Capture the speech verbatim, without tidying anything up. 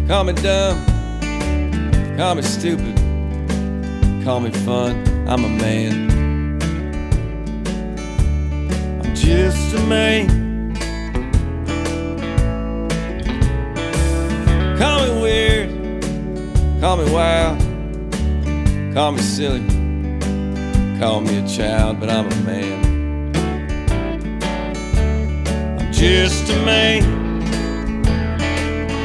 Call me dumb, call me stupid, call me fun, I'm a man. I'm just a man. Call me weird, call me wild, call me silly, call me a child, but I'm a man. I'm just a man.